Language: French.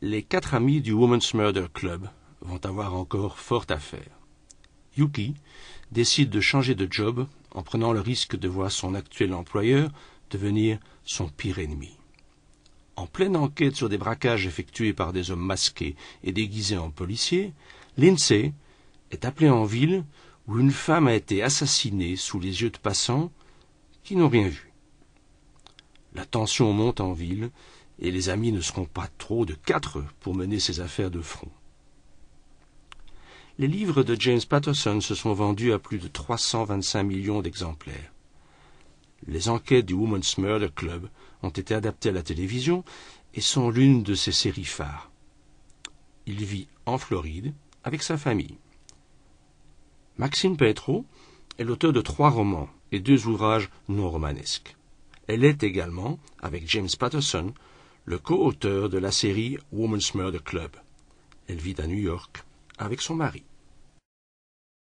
Les 4 amis du Women's Murder Club vont avoir encore fort à faire. Yuki décide de changer de job en prenant le risque de voir son actuel employeur devenir son pire ennemi. En pleine enquête sur des braquages effectués par des hommes masqués et déguisés en policiers, Lindsay est appelée en ville où une femme a été assassinée sous les yeux de passants qui n'ont rien vu. La tension monte en ville et les amis ne seront pas trop de 4 pour mener ces affaires de front. Les livres de James Patterson se sont vendus à plus de 325 millions d'exemplaires. Les enquêtes du Women's Murder Club ont été adaptées à la télévision et sont l'une de ses séries phares. Il vit en Floride avec sa famille. Maxine Petro est l'auteur de 3 romans et 2 ouvrages non romanesques. Elle est également, avec James Patterson, le co-auteur de la série Women's Murder Club. Elle vit à New York avec son mari.